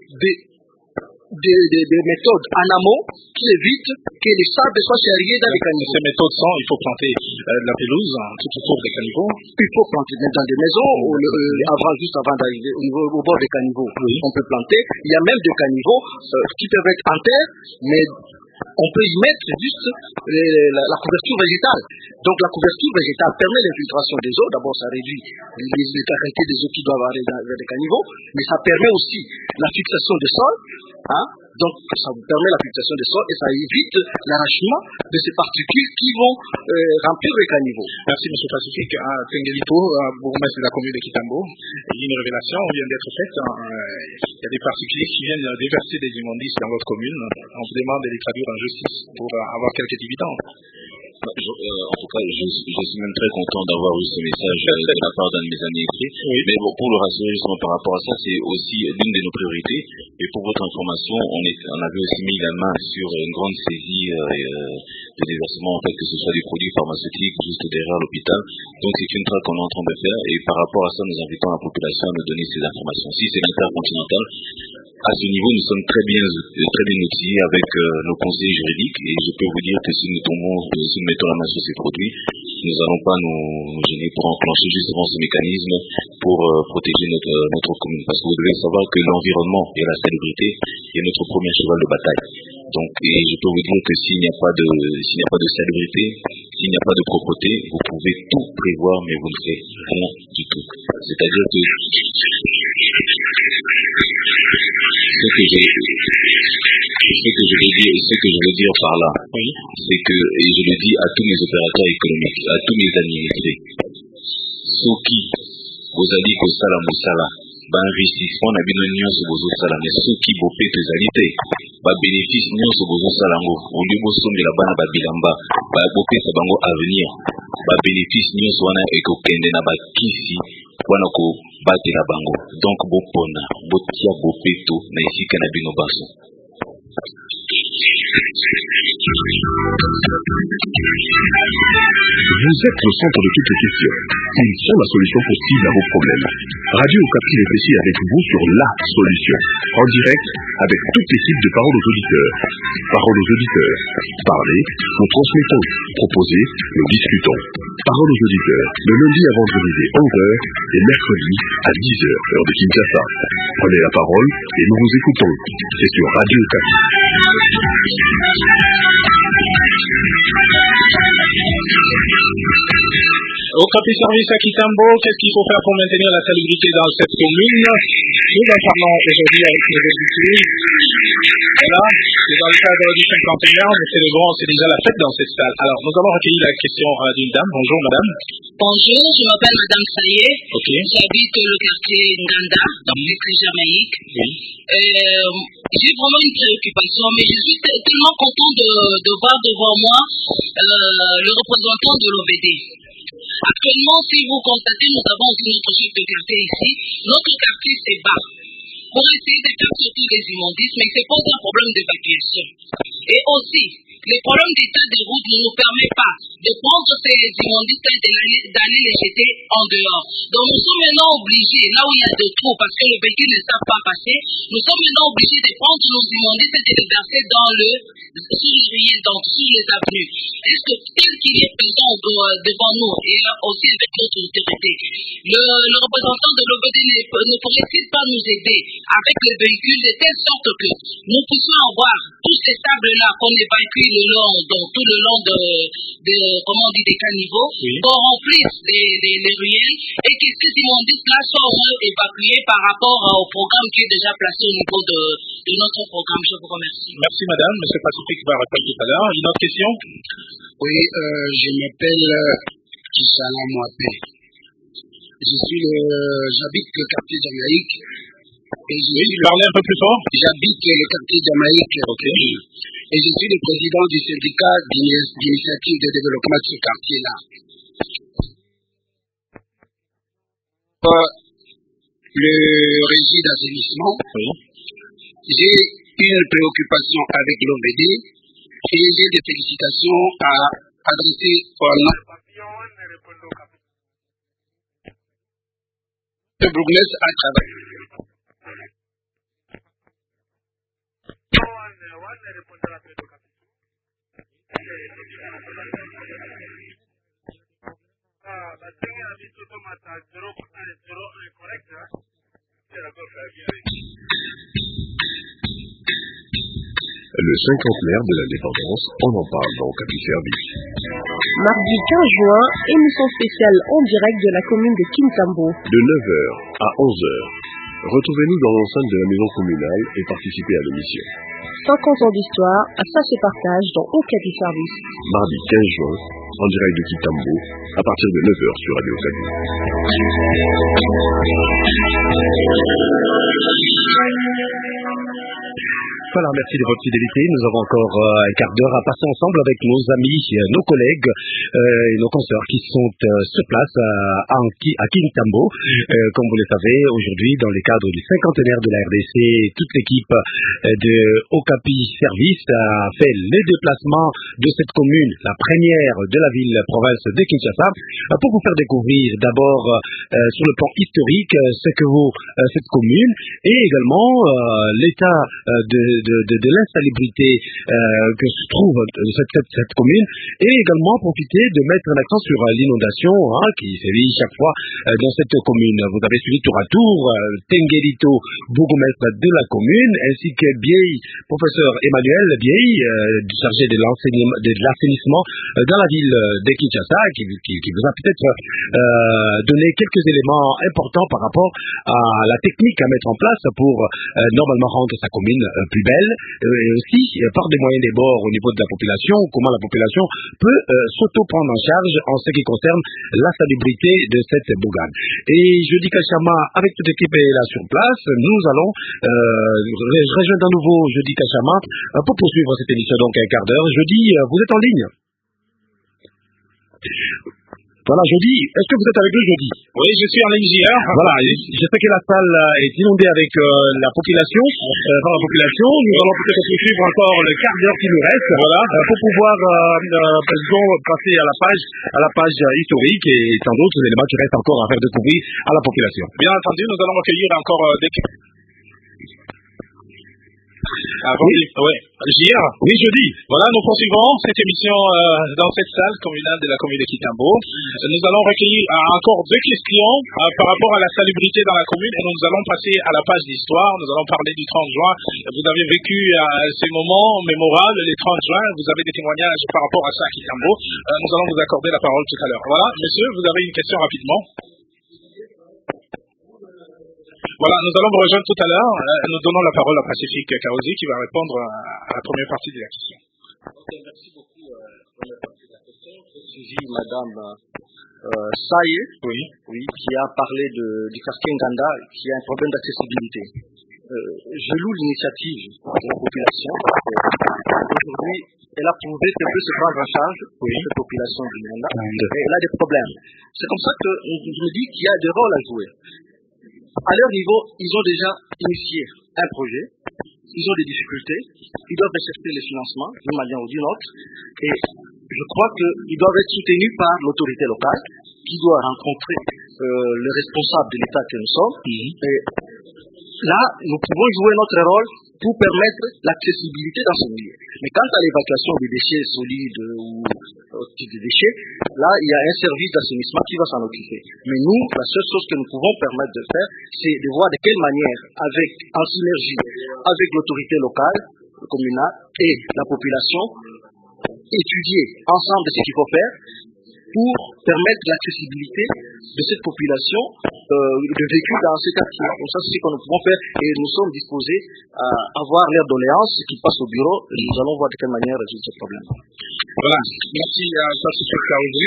des méthodes en amont qui évitent que les sables soient charriés dans les caniveaux. Ces méthodes sont, il faut planter la pelouse tout autour des caniveaux. Il faut planter dans des maisons, juste avant d'arriver au bord des caniveaux. Oui. On peut planter. Il y a même des caniveaux qui peuvent être en terre, mais on peut y mettre juste la couverture végétale. Donc la couverture végétale permet l'infiltration des eaux. D'abord, ça réduit les quantités des eaux qui doivent aller vers les caniveaux, mais ça permet aussi la fixation des sols. Donc ça vous permet la fixation des sols et ça évite l'arrachement de ces particules qui vont remplir les caniveaux. Merci M. Pacifique. Tengelito, bourgmestre de la commune de Kitambo, il y a une révélation vient d'être faite. Il y a des particuliers qui viennent déverser des immondices dans votre commune. On vous demande de les traduire en justice pour avoir quelques dividendes. En tout cas, je suis même très content d'avoir eu ce message de la part d'un de mes amis écrits. Oui. Mais bon, pour le rassurer justement par rapport à ça, c'est aussi l'une de nos priorités. Et pour votre information, on avait aussi mis la main sur une grande saisie de déversement, en fait, que ce soit des produits pharmaceutiques juste derrière l'hôpital. Donc c'est une traque qu'on est en train de faire. Et par rapport à ça, nous invitons la population à nous donner ces informations. Si c'est l'Intercontinental, à ce niveau, nous sommes très bien outillés avec nos conseillers juridiques. Et je peux vous dire que si nous mettons la main sur ces produits, nous n'allons pas nous gêner pour enclencher justement ce mécanisme pour protéger notre commune. Parce que vous devez savoir que l'environnement et la salubrité est notre premier cheval de bataille. Donc, et je peux vous dire que s'il n'y a pas de salubrité, s'il n'y a pas de propreté, vous pouvez tout prévoir, mais vous ne ferez rien du tout. C'est-à-dire que ce que je veux dire par là, oui, c'est que, et je le dis à tous mes opérateurs économiques, à tous mes administrés, Soki, vous allez que ça la moussala, investissement na bino nyonso bozosala, mais soki bope tezalité, bénéfice nyonso bozosala ngo, oli bosomela bana babilamba, bopesa bango avenir, bénéfice nyonso wana ekokende na bakisi wana ko batela bango. Donc bopona, botia bopeto na esika na bino baso. Vous êtes le centre de toutes les questions. Ils sont la solution possible à vos problèmes. Radio Okapi réfléchit avec vous sur la solution. En direct, avec toute l'équipe de Parole aux auditeurs. Parole aux auditeurs. Parlez, nous transmettons. Proposez, nous discutons. Parole aux auditeurs, le lundi à vendredi dès 11h et mercredi à 10h, heure de Kinshasa. Prenez la parole et nous vous écoutons. C'est sur Radio Okapi. Okapi Service à Kitambo, qu'est-ce qu'il faut faire pour maintenir la salubrité dans cette commune? Nous en parlons aujourd'hui avec nos invités. Voilà, c'est dans le cadre du 50e, nous célébrons, c'est déjà la fête dans cette salle. Alors, nous allons recueillir la question d'une dame. Bonjour madame. Bonjour, je m'appelle Madame Saye. Okay. J'habite le quartier Nganda, dans le district Jamaïque. Oui. J'ai vraiment une préoccupation, mais je suis tellement content de voir devant moi le représentant de l'OBD. Actuellement, si vous constatez, nous avons aussi notre chef de quartier ici. Notre quartier c'est bas. Pour essayer de faire sortir les immondices, mais c'est pas un problème d'évacuation. Et aussi, les problèmes d'état des routes ne nous permettent pas de prendre ces immondices et d'aller les jeter en dehors. Donc nous sommes maintenant obligés, là où il y a des trous, parce que les véhicules ne savent pas passer, nous sommes maintenant obligés de prendre nos immondices et de les verser sur les ruelles, donc sur les avenues. Est-ce que tel qu'il est présent devant nous et aussi avec notre autorité, le représentant de l'OBD ne pourrait-il pas nous aider avec les véhicules de telle sorte que nous puissions avoir tous ces sables-là qu'on évacue tout le long comment on dit, des caniveaux, oui, qu'on remplisse les ruelles et que ces immondices-là soient évacués par rapport au programme qui est déjà placé au niveau de notre programme. Je vous remercie. Merci madame. Monsieur Pacifique va répondre tout à l'heure. Une autre question? Oui, je m'appelle Kishana Mouapé. J'habite le quartier Jamaïque. Parlez un peu plus fort. J'habite le quartier Jamaïque. Okay. Et je suis le président du syndicat d'initiative de développement de ce quartier-là. Le régie d'assainissement, oui, j'ai une préoccupation avec l'OBD et j'ai des félicitations à adresser le bourgmestre à travailler. Le cinquantenaire de l'indépendance, on en parle dans Okapi Service. Mardi 15 juin, émission spéciale en direct de la commune de Kintambo. De 9h à 11h, retrouvez-nous dans l'enceinte de la maison communale et participez à l'émission. 50 ans d'histoire, ça se partage dans Okapi Service. Mardi 15 juin, en direct de Kintambo, à partir de 9h sur Radio Okapi. Voilà, merci de votre fidélité. Nous avons encore un quart d'heure à passer ensemble avec nos amis, nos collègues et nos consoeurs qui sont sur place à Kintambo. Comme vous le savez, aujourd'hui, dans le cadre du cinquantenaire de la RDC, toute l'équipe de Okapi Service a fait le déplacement de cette commune, la première de la ville-province de Kinshasa, pour vous faire découvrir d'abord sur le plan historique ce que vaut cette commune et également l'état de l'insalubrité que se trouve cette commune et également profiter de mettre l'accent sur l'inondation qui sévit chaque fois dans cette commune. Vous avez suivi tour à tour Tengelito, bourgmestre de la commune, ainsi que Biei, professeur Emmanuel Biei, chargé de l'assainissement dans la ville de Kinshasa, qui vous a peut-être donné quelques éléments importants par rapport à la technique à mettre en place pour normalement rendre sa commune plus belle et aussi par des moyens des bords au niveau de la population, comment la population peut s'auto-prendre en charge en ce qui concerne la salubrité de cette bourgade. Et jeudi Kachama, avec toute l'équipe est là sur place, nous allons rejoindre à nouveau jeudi Kachama pour poursuivre cette émission, donc un quart d'heure. Jeudi, vous êtes en ligne? Voilà, jeudi, est-ce que vous êtes avec nous jeudi? Oui, je suis en ligne JR. Voilà, je sais que la salle est inondée avec la population. Nous allons peut-être suivre encore le quart d'heure qui nous reste, voilà, pour pouvoir passer à la page historique et tant d'autres éléments qui restent encore à faire découvrir à la population. Bien entendu, nous allons recueillir encore des questions. JR. Oui, jeudi. Voilà, nous poursuivons cette émission dans cette salle communale de la commune de Kitambo. Nous allons recueillir encore deux questions par rapport à la salubrité dans la commune et nous allons passer à la page d'histoire. Nous allons parler du 30 juin. Vous avez vécu ces moments mémorables, les 30 juin. Vous avez des témoignages par rapport à ça à Kitambo. Nous allons vous accorder la parole tout à l'heure. Voilà, monsieur, vous avez une question rapidement. Voilà, nous allons vous rejoindre tout à l'heure. Nous donnons la parole à Pacifique Kaozi qui va répondre à la première partie de la question. Merci beaucoup pour la première partie de la question. J'ai suivi Madame Saye, qui a parlé du quartier Nganda, qui a un problème d'accessibilité. Je loue l'initiative de la population. Aujourd'hui, elle a prouvé qu'elle peut se prendre en charge pour cette population du Nganda. Et elle a des problèmes. C'est comme ça que je me dis qu'il y a des rôles à jouer. À leur niveau, ils ont déjà initié un projet, ils ont des difficultés, ils doivent rechercher les financements d'une manière ou d'une autre, et je crois qu'ils doivent être soutenus par l'autorité locale, qui doit rencontrer le responsable de l'État que nous sommes. Et là, nous pouvons jouer notre rôle pour permettre l'accessibilité dans ce milieu. Mais quant à l'évacuation des déchets solides ou des déchets, là, il y a un service d'assainissement qui va s'en occuper. Mais nous, la seule chose que nous pouvons permettre de faire, c'est de voir de quelle manière, en synergie avec l'autorité locale, communale et la population, étudier ensemble ce qu'il faut faire pour permettre l'accessibilité de cette population de vécu dans ces quartiers. Donc ça, c'est ce que nous pouvons faire et nous sommes disposés à avoir l'air doléance qui passe au bureau et nous allons voir de quelle manière résoudre ce problème. Voilà, merci à Pacifique Kaozi.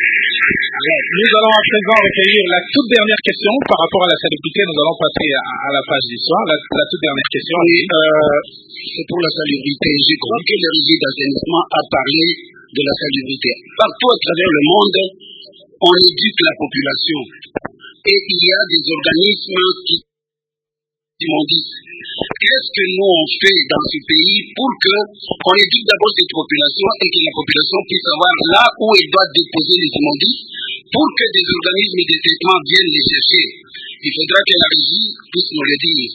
Nous allons à présent recueillir la toute dernière question par rapport à la salubrité. Nous allons passer à la page d'histoire. La toute dernière question. C'est pour la salubrité. Je crois que le réseau d'assainissement a parlé de la salubrité. Partout à travers le monde, on éduque la population. Et il y a des organismes qui m'ont dit qu'est-ce que nous on fait dans ce pays pour qu'on éduque d'abord cette population et que la population puisse savoir là où elle doit déposer les immondices pour que des organismes de traitement viennent les chercher. Il faudra que la régie puisse nous le dire.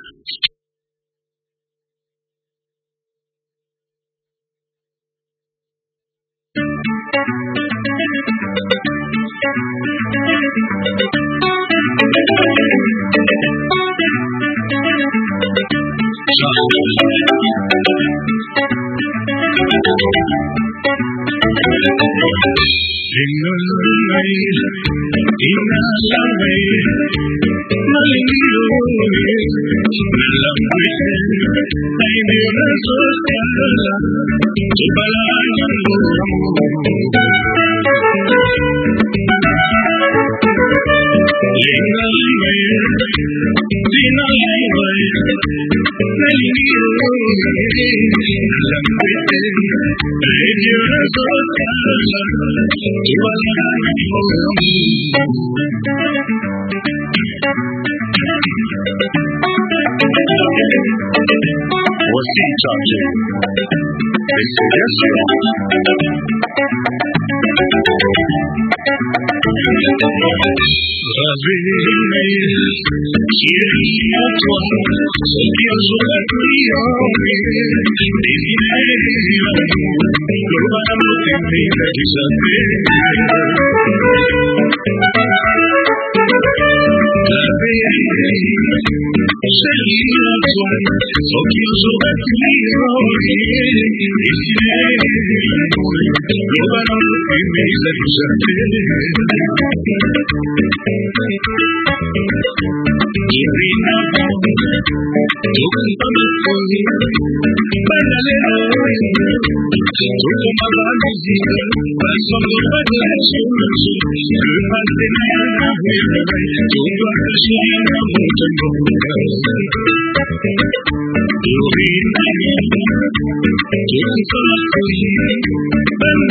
Voici Chargé. Les suggestions.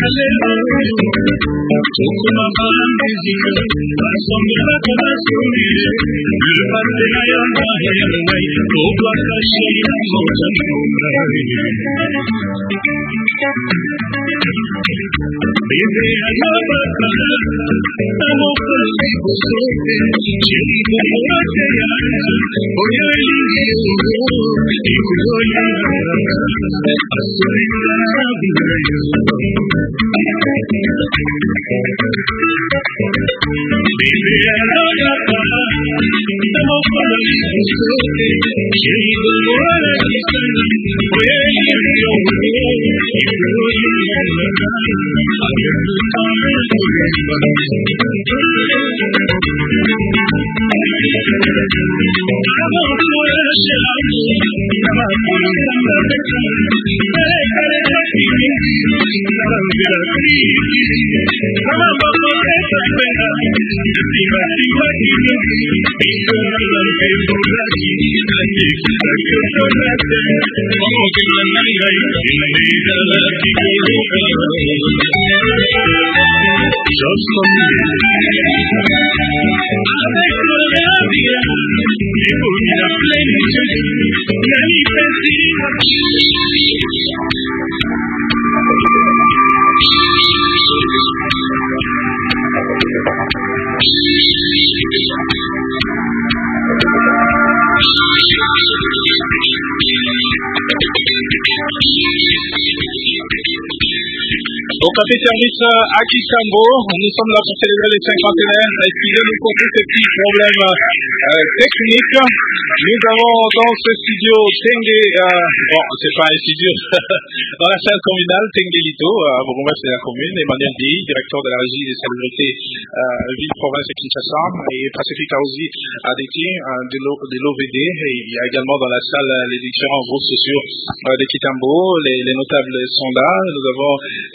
Au café service à Kitambo, nous sommes là pour célébrer les 50aires. Excusez-nous pour tous ces petits problèmes techniques. Nous avons dans ce studio Tengue, c'est pas un studio, dans la salle communale Tenguelito, bourgmestre de la commune, Emmanuel Biei, directeur de la régie des salubrités ville-province de Kinshasa, et Pacifique Aouzi Adeki de l'OVD. Et il y a également dans la salle les différents groupes sociaux de Kitambo. Les notables sont là. Nous avons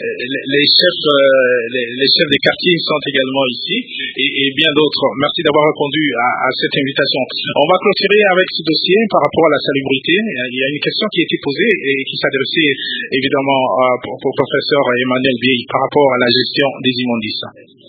les chefs des quartiers sont également ici et bien d'autres. Merci d'avoir répondu à cette invitation. On va clôturer avec ce dossier par rapport à la salubrité. Il y a une question qui a été posée et qui s'adressait évidemment au professeur Emmanuel Biei par rapport à la gestion des immondices.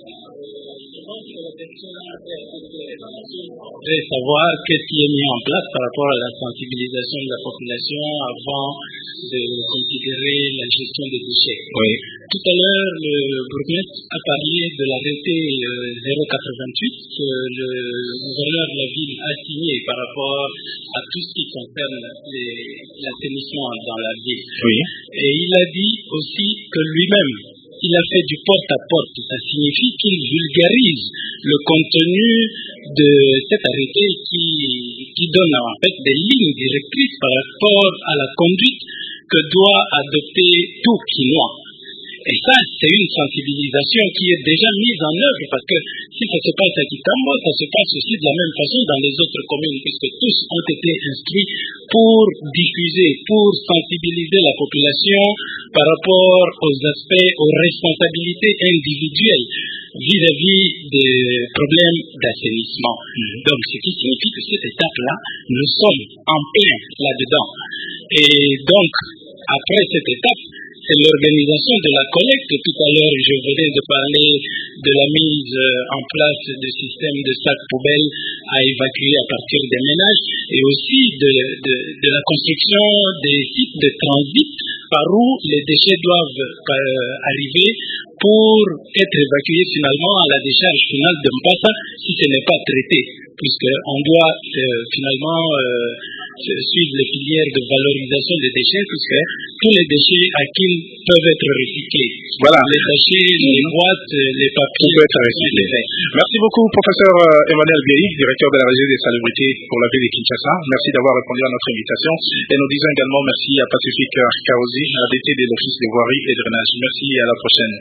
Je voudrais savoir qu'est-ce qui est mis en place par rapport à la sensibilisation de la population avant de considérer la gestion des déchets. Oui. Tout à l'heure, le bourgmestre a parlé de l'arrêté 088 que le gouverneur de la ville a signé par rapport à tout ce qui concerne l'assainissement dans la ville. Oui. Et il a dit aussi que lui-même, il a fait du porte-à-porte. Ça signifie qu'il vulgarise le contenu de cet arrêté qui donne en fait des lignes directrices par rapport à la conduite que doit adopter tout Kinois. Et ça, c'est une sensibilisation qui est déjà mise en œuvre parce que si ça se passe à Kitambo, ça se passe aussi de la même façon dans les autres communes puisque tous ont été instruits pour diffuser, pour sensibiliser la population par rapport aux aspects, aux responsabilités individuelles vis-à-vis des problèmes d'assainissement. Donc, ce qui signifie que cette étape-là, nous sommes en plein là-dedans. Et donc, après cette étape, c'est l'organisation de la collecte. Tout à l'heure, je venais de parler de la mise en place de systèmes de sacs poubelles à évacuer à partir des ménages et aussi de la construction des sites de transit par où les déchets doivent arriver pour être évacués finalement à la décharge finale de Mpassa si ce n'est pas traité, puisqu'on doit finalement suivre les filières de valorisation des déchets, puisque tous les déchets acquis peuvent être recyclés. Voilà. Les sachets, les boîtes, les papiers peuvent être recyclés. Merci beaucoup, professeur Emmanuel Biei, directeur de la régie des salubrités pour la ville de Kinshasa. Merci d'avoir répondu à notre invitation. Et nous disons également merci à Pacifique Aouzi, ADT de l'Office de voirie et drainage. Merci et à la prochaine.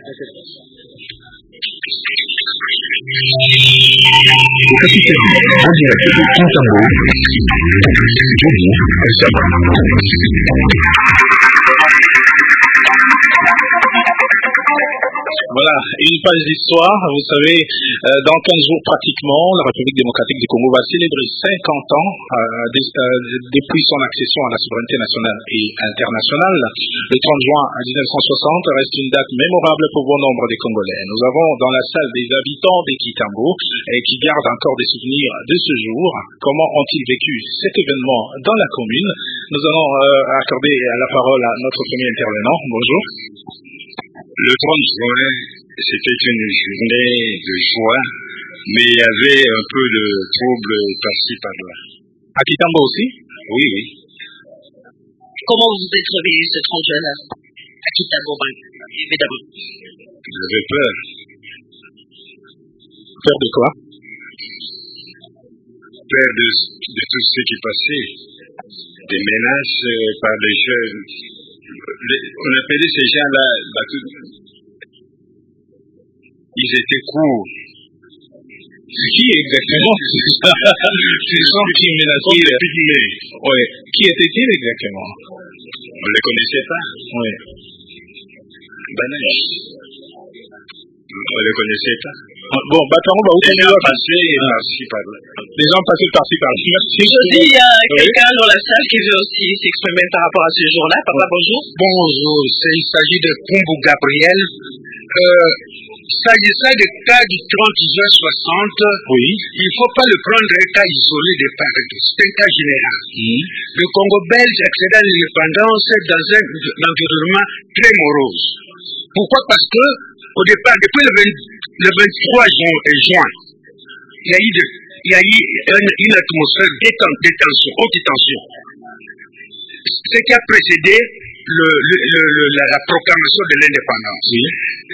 Au capitaine, en direct de Kintambo, Johnny Elsama. Voilà, une page d'histoire. Vous savez, dans 15 jours pratiquement, la République démocratique du Congo va célébrer 50 ans depuis son accession à la souveraineté nationale et internationale. Le 30 juin 1960 reste une date mémorable pour bon nombre des Congolais. Nous avons dans la salle des habitants d'Ekitambo qui gardent encore des souvenirs de ce jour. Comment ont-ils vécu cet événement dans la commune? Nous allons accorder la parole à notre premier intervenant. Bonjour. Le 30 juin, c'était une journée de joie, mais il y avait un peu de trouble par-ci, par-là. À Kitambo aussi? Oui, oui. Comment vous vous êtes réveillé ce 30 juin-là à Kitambo, évidemment? J'avais peur. Peur de quoi? Peur de tout ce qui passait. Des menaces par les jeunes. On appelait ces gens-là, ils étaient courts. Qui exactement? Ces gens qui menaçaient les pygmées. Oui. Qui étaient-ils exactement? On ne les connaissait pas. Oui. On ne les connaissait pas. Bon, Bataron va les gens passaient par-ci, par-là. Les gens passaient par-ci, par-là. Merci. Je dis, il y a quelqu'un dans la salle qui veut aussi s'exprimer par rapport à ce jour-là. Papa, bonjour. Bonjour, il s'agit de Kumbu Gabriel. S'agissant du cas du 30 juin 60, oui. Il ne faut pas le prendre un cas isolé de part et d'autre. C'est un cas général. Le Congo belge accéda à l'indépendance dans un environnement très morose. Pourquoi? Parce que, au départ, depuis le 23 juin, il y a eu une atmosphère de tension, haute tension. Ce qui a précédé la proclamation de l'indépendance. Oui.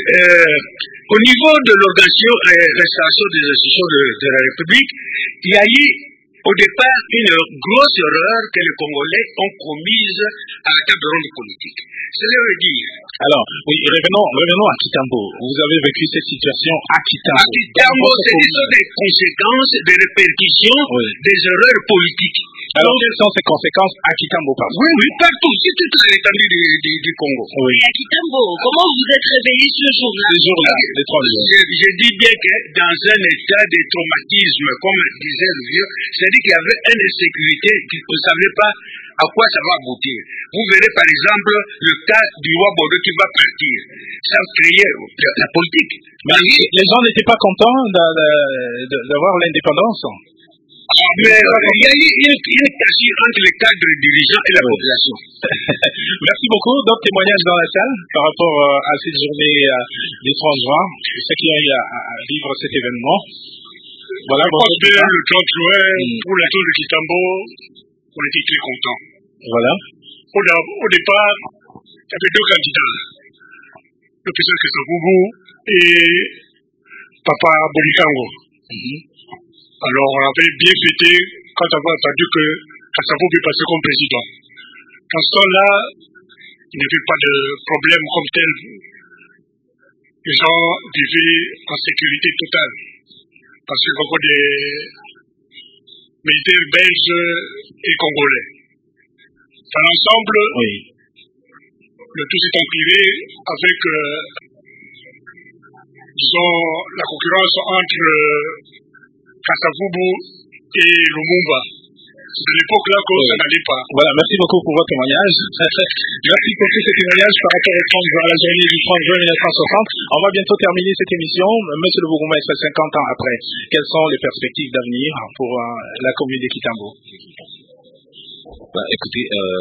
Au niveau de l'organisation et restauration des institutions de la République, il y a eu au départ une grosse erreur que les Congolais ont commise à la table ronde politique. Cela veut dire... Alors, oui, revenons à Kitambo. Vous avez vécu cette situation à Kitambo. À Kitambo, ce sont des conséquences, des répercussions, des erreurs politiques. Alors, quelles sont ces conséquences à Kitambo? Oui, partout. C'est toute l'étendue du Congo. Oui. Et à Kitambo, comment vous êtes réveillé ce jour-là? Ce jour-là, les 3 jours. Je dis bien que dans un état de traumatisme, comme disait le vieux, c'est-à-dire qu'il y avait une insécurité, vous ne savez pas à quoi ça va aboutir. Vous verrez par exemple le cas du roi Bordeaux qui va partir. Ça créait la politique. Mais les gens n'étaient pas contents d'avoir l'indépendance. Mais il y a eu une cassure entre les cadres dirigeants et la population. Merci beaucoup. D'autres témoignages dans la salle par rapport à cette journée du 30 juin, ceux qui ont eu à vivre cet événement. Voilà, je pense que le 30 juin, pour la tour de Kitambo, on était très contents. Voilà. Au départ, il y avait 2 candidats. Le président Kasavubu et Papa Bolikango. Alors, on avait bien fêté quand on a entendu que Kasavubu passait comme président. Dans ce temps-là, il n'y avait pas de problème comme tel. Les gens vivaient en sécurité totale. Parce qu'il y avait des militaires belges et congolais. Dans l'ensemble, le tout s'est empiré avec, disons, la concurrence entre Kasavubu et Lumumba. C'est à l'époque-là que ça n'allait pas. Voilà, merci beaucoup pour votre témoignage. Merci pour tous ces témoignages par rapport à la journée du 30 juin 1960. On va bientôt terminer cette émission. Monsieur le bourgmestre, 50 ans après, quelles sont les perspectives d'avenir pour la commune de Kitambo? Écoutez,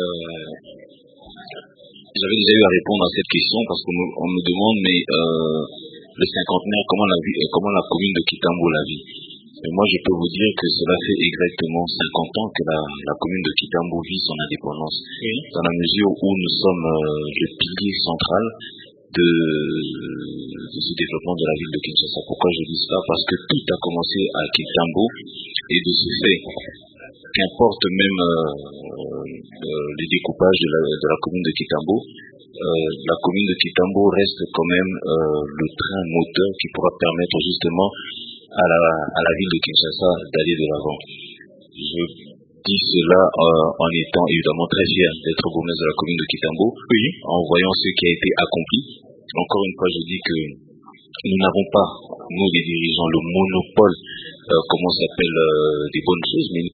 j'avais déjà eu à répondre à cette question parce qu'on me demande, mais le cinquantenaire, comment la commune de Kitambo la vit? Et moi, je peux vous dire que cela fait exactement 50 ans que la commune de Kitambo vit son indépendance. Dans la mesure où nous sommes le pilier central de ce développement de la ville de Kinshasa. Pourquoi je dis cela? Parce que tout a commencé à Kitambo et de ce fait, qu'importe même les découpages de la commune de Kitambo, la commune de Kitambo reste quand même le train moteur qui pourra permettre justement à la ville de Kinshasa d'aller de l'avant. Je dis cela en étant évidemment très fier d'être bourgmestre de la commune de Kitambo, en voyant ce qui a été accompli. Encore une fois, je dis que nous n'avons pas, nous les dirigeants, le monopole, comment ça s'appelle, des bonnes choses, mais